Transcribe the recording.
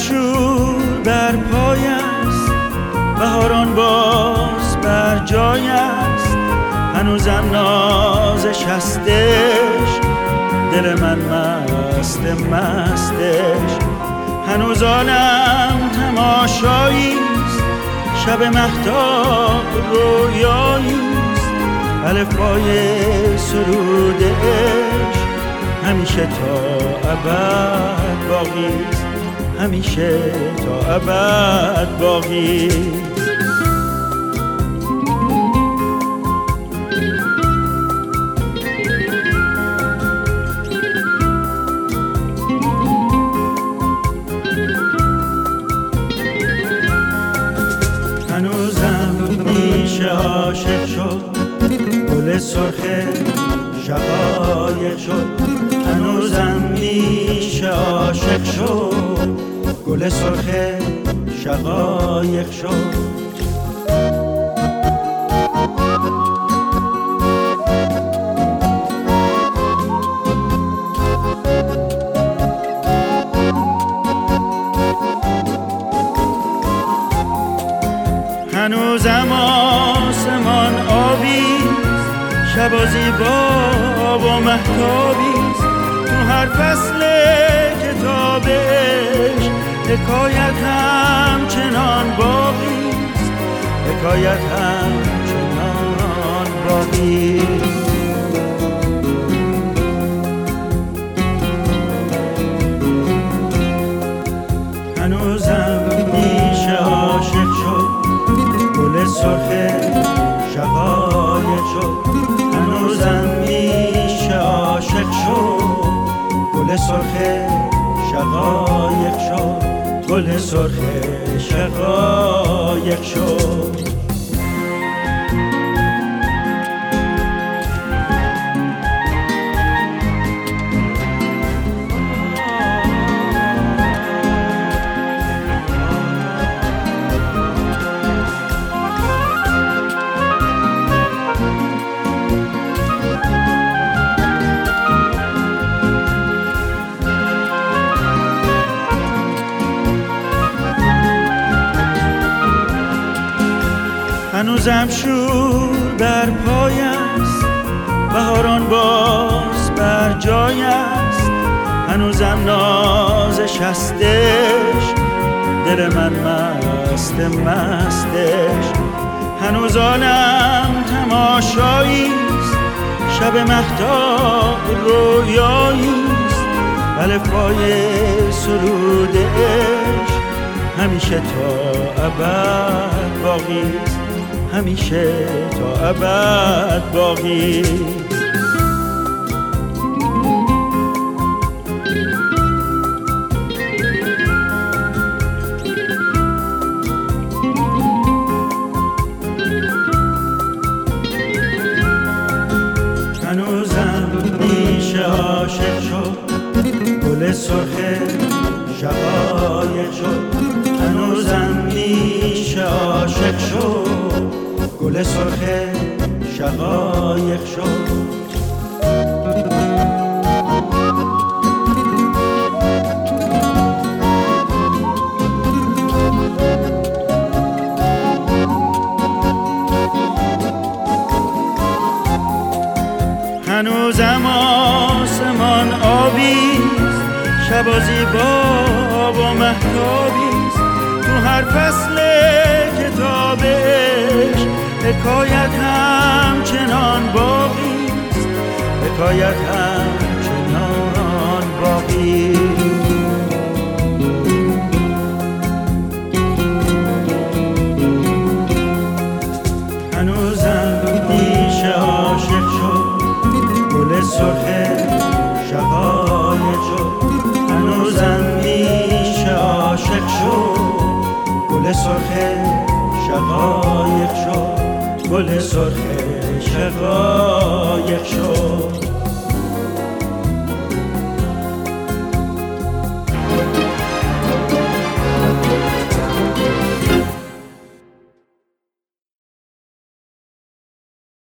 شور بر پای است، بهاران باز بر جای است، هنوزم نازش هستش، دل من مست مستش. هنوز عالم تماشاییست، شب مهتاب رویاییست، الفبای سرود عشق همیشه تا ابد باقیست، همیشه تا ابد باقیست. هنوزم میشه عاشق شد، گل سرخ شقایق شد. هنوزم میشه عاشق شد، گل سرخ شقایق شد. هنوزم آسمان آبیست، شب و زیبا و مهتابیست، تو هر فصل کتابش حکایت همچنان باقیست، حکایت همچنان باقیست. هنوزم میشه عاشق شد، گل سرخ شقایق شد. هنوزم میشه عاشق شد، گل سرخ شقایق شد، گل سرخ شقایق شد. هنوزم شور بر پای است، بهاران باز بر جای است، هنوزم نازش هستش، دل من مست مستش. هنوز عالم تماشاییست، شب مهتاب رویاییست، الفبای سرود عشق همیشه تا ابد باقیست، همیشه تا ابد باقیست. هنوزم میشه عاشق شد، گل سرخ شقایق شد. هنوزم میشه عاشق شد، گل سرخ شقایق شد. هنوزم آسمان آبیست، شب و زیبا و مهتابیست، تو هر فصل کتابش حکایت همچنان باقیست، حکایت